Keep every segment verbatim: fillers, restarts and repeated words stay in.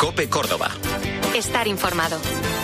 COPE Córdoba. Estar informado.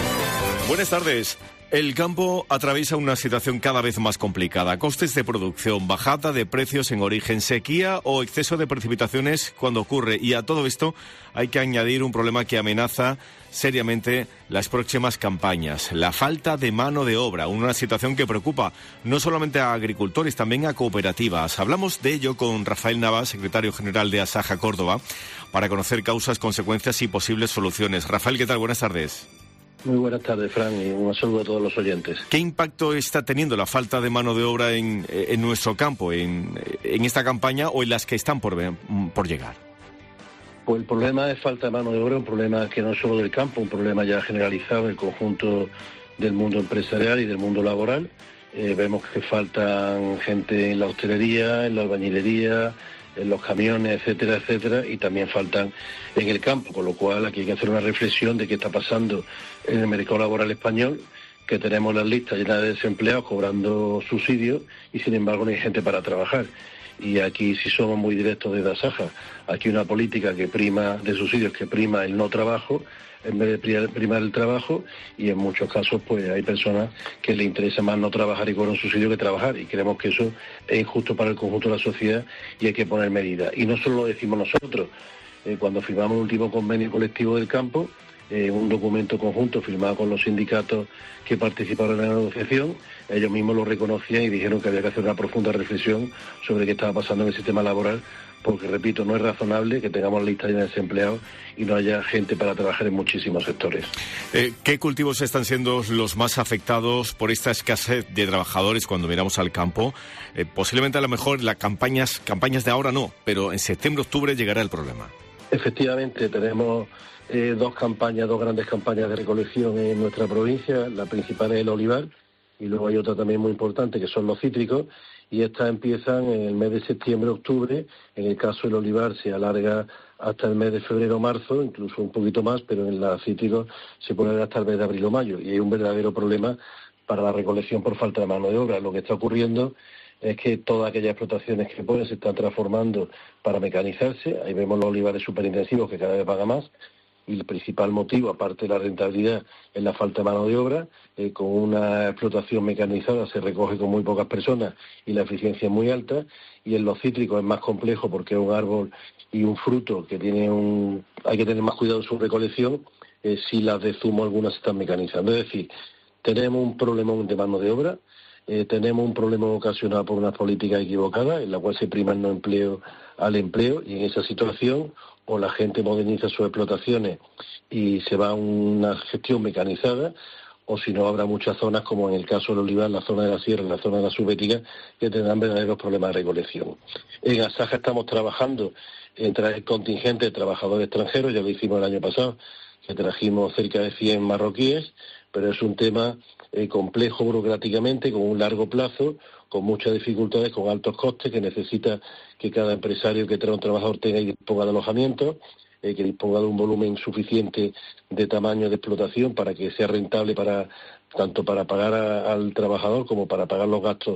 Buenas tardes. El campo atraviesa una situación cada vez más complicada. Costes de producción, bajada de precios en origen, sequía o exceso de precipitaciones cuando ocurre. Y a todo esto hay que añadir un problema que amenaza seriamente las próximas campañas. La falta de mano de obra, una situación que preocupa no solamente a agricultores, también a cooperativas. Hablamos de ello con Rafael Navas, secretario general de Asaja Córdoba, para conocer causas, consecuencias y posibles soluciones. Rafael, ¿qué tal? Buenas tardes. Muy buenas tardes, Fran, y un saludo a todos los oyentes. ¿Qué impacto está teniendo la falta de mano de obra en, en nuestro campo, en, en esta campaña o en las que están por, por llegar? Pues el problema de falta de mano de obra es un problema que no es solo del campo, un problema ya generalizado en el conjunto del mundo empresarial y del mundo laboral. Eh, vemos que faltan gente en la hostelería, en la albañilería, en los camiones, etcétera, etcétera, y también faltan en el campo, con lo cual aquí hay que hacer una reflexión de qué está pasando en el mercado laboral español, que tenemos las listas llenas de desempleados cobrando subsidios y sin embargo no hay gente para trabajar. Y aquí sí somos muy directos desde Asaja. Aquí una política que prima de subsidios, que prima el no trabajo, en vez de primar el trabajo, y en muchos casos pues hay personas que les interesa más no trabajar y cobrar un subsidio que trabajar, y creemos que eso es injusto para el conjunto de la sociedad y hay que poner medidas. Y no solo lo decimos nosotros, eh, cuando firmamos el último convenio colectivo del campo, eh, un documento conjunto firmado con los sindicatos que participaron en la negociación, ellos mismos lo reconocían y dijeron que había que hacer una profunda reflexión sobre qué estaba pasando en el sistema laboral, porque, repito, no es razonable que tengamos listas de desempleados y no haya gente para trabajar en muchísimos sectores. Eh, ¿Qué cultivos están siendo los más afectados por esta escasez de trabajadores cuando miramos al campo? Eh, posiblemente a lo mejor las campañas, campañas de ahora no, pero en septiembre, octubre llegará el problema. Efectivamente, tenemos eh, dos campañas, dos grandes campañas de recolección en nuestra provincia. La principal es el olivar y luego hay otra también muy importante que son los cítricos. Y estas empiezan en el mes de septiembre-octubre. En el caso del olivar se alarga hasta el mes de febrero-marzo, incluso un poquito más, pero en los cítricos se puede dar hasta el mes de abril o mayo. Y hay un verdadero problema para la recolección por falta de mano de obra. Lo que está ocurriendo es que todas aquellas explotaciones que pueden se están transformando para mecanizarse. Ahí vemos los olivares superintensivos que cada vez pagan más. Y el principal motivo, aparte de la rentabilidad, es la falta de mano de obra. Eh, con una explotación mecanizada se recoge con muy pocas personas y la eficiencia es muy alta. Y en los cítricos es más complejo porque es un árbol y un fruto que tiene un... hay que tener más cuidado en su recolección. Eh, si las de zumo algunas se están mecanizando. Es decir, tenemos un problemón de mano de obra, eh, tenemos un problema ocasionado por unas políticas equivocadas en la cual se prima el no empleo al empleo, y en esa situación o la gente moderniza sus explotaciones y se va a una gestión mecanizada, o si no habrá muchas zonas, como en el caso del olivar, la zona de la sierra, la zona de la subbética, que tendrán verdaderos problemas de recolección. En Asaja estamos trabajando en traer contingente de trabajadores extranjeros, ya lo hicimos el año pasado, que trajimos cerca de cien marroquíes, pero es un tema eh, complejo burocráticamente, con un largo plazo, con muchas dificultades, con altos costes, que necesita que cada empresario que trae un trabajador tenga y disponga de alojamiento, eh, que disponga de un volumen suficiente de tamaño de explotación para que sea rentable para tanto para pagar a, al trabajador como para pagar los gastos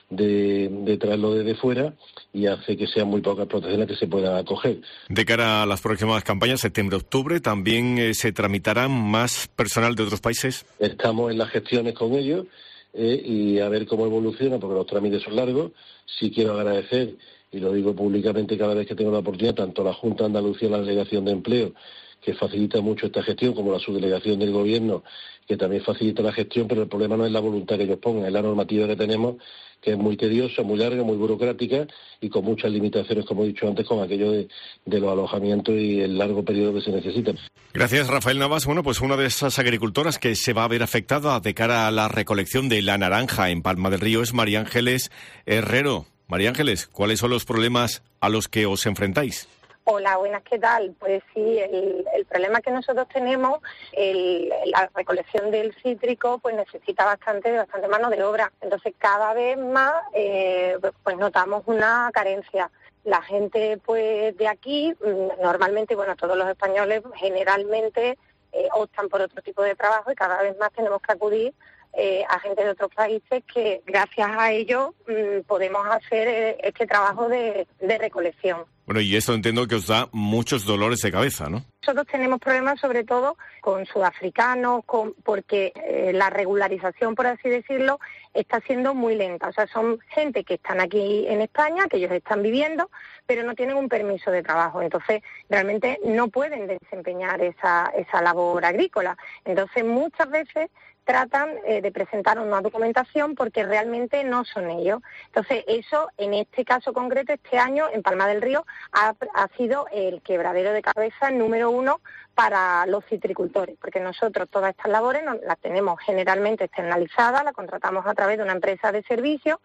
de, de traerlo desde fuera, y hace que sean muy pocas explotaciones que se puedan acoger. De cara a las próximas campañas, septiembre-octubre, ¿también eh, se tramitarán más personal de otros países? Estamos en las gestiones con ellos eh, y a ver cómo evoluciona, porque los trámites son largos. Sí quiero agradecer, y lo digo públicamente cada vez que tengo la oportunidad, tanto a la Junta de Andalucía, la Delegación de Empleo, que facilita mucho esta gestión, como la subdelegación del Gobierno, que también facilita la gestión, pero el problema no es la voluntad que ellos pongan, es la normativa que tenemos, que es muy tediosa, muy larga, muy burocrática y con muchas limitaciones, como he dicho antes, con aquello de, de los alojamientos y el largo periodo que se necesita. Gracias, Rafael Navas. Bueno, pues una de esas agricultoras que se va a ver afectada de cara a la recolección de la naranja en Palma del Río es María Ángeles Herrero. María Ángeles, ¿cuáles son los problemas a los que os enfrentáis? Hola, buenas, ¿qué tal? Pues sí, el, el problema que nosotros tenemos, el, la recolección del cítrico, pues necesita bastante, bastante mano de obra. Entonces, cada vez más, eh, pues notamos una carencia. La gente, pues, de aquí, normalmente, bueno, todos los españoles generalmente eh, optan por otro tipo de trabajo y cada vez más tenemos que acudir eh, a gente de otros países que gracias a ello mmm, podemos hacer eh, este trabajo de, de recolección. Bueno, y esto entiendo que os da muchos dolores de cabeza, ¿no? Nosotros tenemos problemas sobre todo con sudafricanos, con, porque eh, la regularización, por así decirlo, está siendo muy lenta. O sea, son gente que están aquí en España, que ellos están viviendo, pero no tienen un permiso de trabajo. Entonces, realmente no pueden desempeñar esa, esa labor agrícola. Entonces, muchas veces tratan eh, de presentar una documentación porque realmente no son ellos. Entonces, eso, en este caso concreto, este año, en Palma del Río, ha, ha sido el quebradero de cabeza número uno para los citricultores, porque nosotros todas estas labores no, las tenemos generalmente externalizadas, las contratamos a través de una empresa de servicios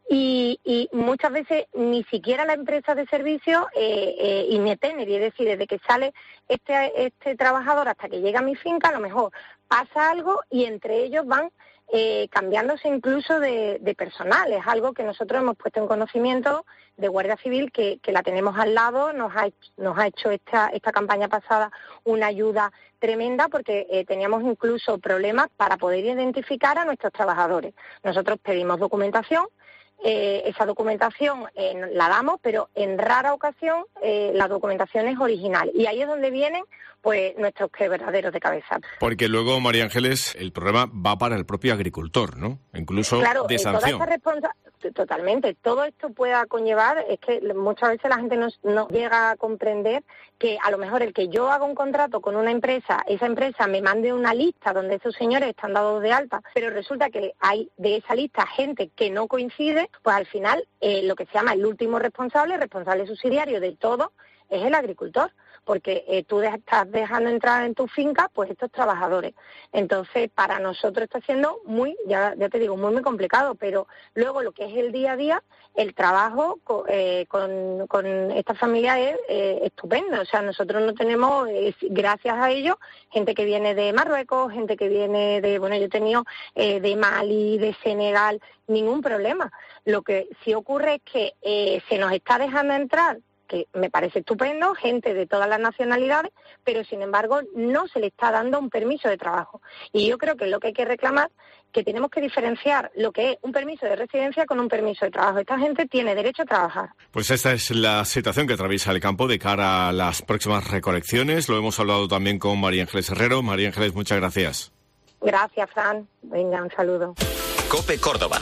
y, y muchas veces ni siquiera la empresa de servicios eh, eh, inmeten, es decir, desde que sale este, este trabajador hasta que llega a mi finca, a lo mejor pasa algo y entre ellos van eh, cambiándose incluso de, de personal. Es algo que nosotros hemos puesto en conocimiento de Guardia Civil, que, que la tenemos al lado, nos ha, nos ha hecho esta, esta campaña pasada una ayuda tremenda porque eh, teníamos incluso problemas para poder identificar a nuestros trabajadores. Nosotros pedimos documentación, Eh, esa documentación eh, la damos, pero en rara ocasión eh, la documentación es original. Y ahí es donde vienen pues nuestros quebraderos de cabeza. Porque luego, María Ángeles, el problema va para el propio agricultor, ¿no? Incluso claro, de eh, sanción. Toda esta responsa- totalmente. Todo esto pueda conllevar, es que muchas veces la gente no, no llega a comprender que a lo mejor el que yo haga un contrato con una empresa, esa empresa me mande una lista donde esos señores están dados de alta, pero resulta que hay de esa lista gente que no coincide, pues al final eh, lo que se llama el último responsable, responsable subsidiario de todo, es el agricultor, porque eh, tú de- estás dejando entrar en tu finca pues estos trabajadores. Entonces, para nosotros está siendo muy, ya, ya te digo, muy, muy complicado, pero luego lo que es el día a día, el trabajo co- eh, con, con esta familia es eh, estupendo. O sea, nosotros no tenemos, eh, gracias a ellos, gente que viene de Marruecos, gente que viene de, bueno, yo he tenido eh, de Mali, de Senegal, ningún problema. Lo que sí ocurre es que eh, se nos está dejando entrar, que me parece estupendo, gente de todas las nacionalidades, pero sin embargo no se le está dando un permiso de trabajo. Y yo creo que es lo que hay que reclamar, que tenemos que diferenciar lo que es un permiso de residencia con un permiso de trabajo. Esta gente tiene derecho a trabajar. Pues esta es la situación que atraviesa el campo de cara a las próximas recolecciones. Lo hemos hablado también con María Ángeles Herrero. María Ángeles, muchas gracias. Gracias, Fran. Venga, un saludo. COPE Córdoba.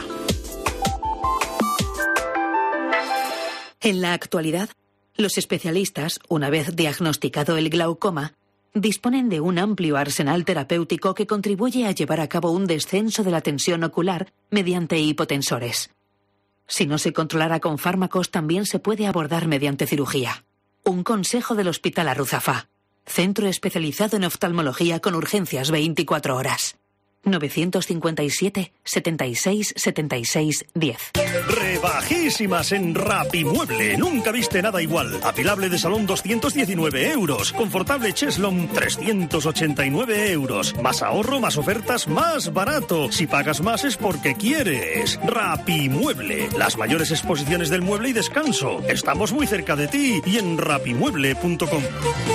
En la actualidad, los especialistas, una vez diagnosticado el glaucoma, disponen de un amplio arsenal terapéutico que contribuye a llevar a cabo un descenso de la tensión ocular mediante hipotensores. Si no se controlara con fármacos, también se puede abordar mediante cirugía. Un consejo del Hospital Arruzafa, centro especializado en oftalmología con urgencias veinticuatro horas. novecientos cincuenta y siete, setenta y seis, setenta y seis, diez. Rebajísimas en Rapimueble. Nunca viste nada igual. Apilable de salón doscientos diecinueve euros. Confortable cheslón trescientos ochenta y nueve euros. Más ahorro, más ofertas, más barato. Si pagas más es porque quieres. Rapimueble. Las mayores exposiciones del mueble y descanso. Estamos muy cerca de ti y en rapimueble punto com.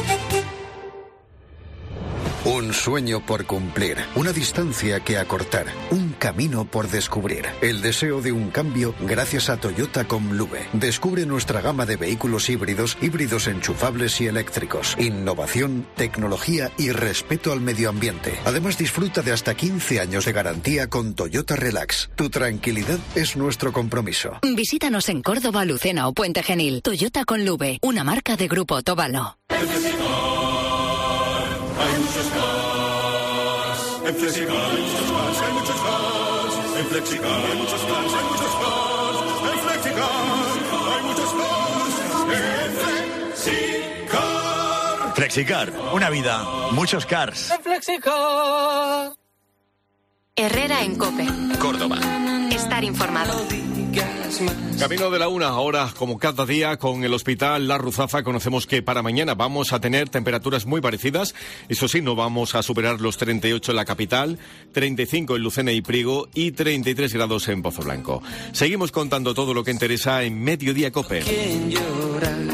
Un sueño por cumplir, una distancia que acortar, un camino por descubrir. El deseo de un cambio gracias a Toyota Comlube. Descubre nuestra gama de vehículos híbridos, híbridos enchufables y eléctricos. Innovación, tecnología y respeto al medio ambiente. Además, disfruta de hasta quince años de garantía con Toyota Relax. Tu tranquilidad es nuestro compromiso. Visítanos en Córdoba, Lucena o Puente Genil. Toyota Comlube, una marca de Grupo Tobalo. Hay muchos cars, en Flexicar hay muchos cars, hay muchos cars, en Flexicar hay muchos cars, hay muchos cars, en Flexicar hay muchos cars, en Flexicar. Flexicar, una vida, muchos cars. En Flexicar. Herrera en COPE. Córdoba. Estar informado. Camino de la una, ahora como cada día con el Hospital La Ruzafa conocemos que para mañana vamos a tener temperaturas muy parecidas. Eso sí, no vamos a superar los treinta y ocho en la capital, treinta y cinco en Lucena y Priego y treinta y tres grados en Pozo Blanco. Seguimos contando todo lo que interesa en Mediodía COPE.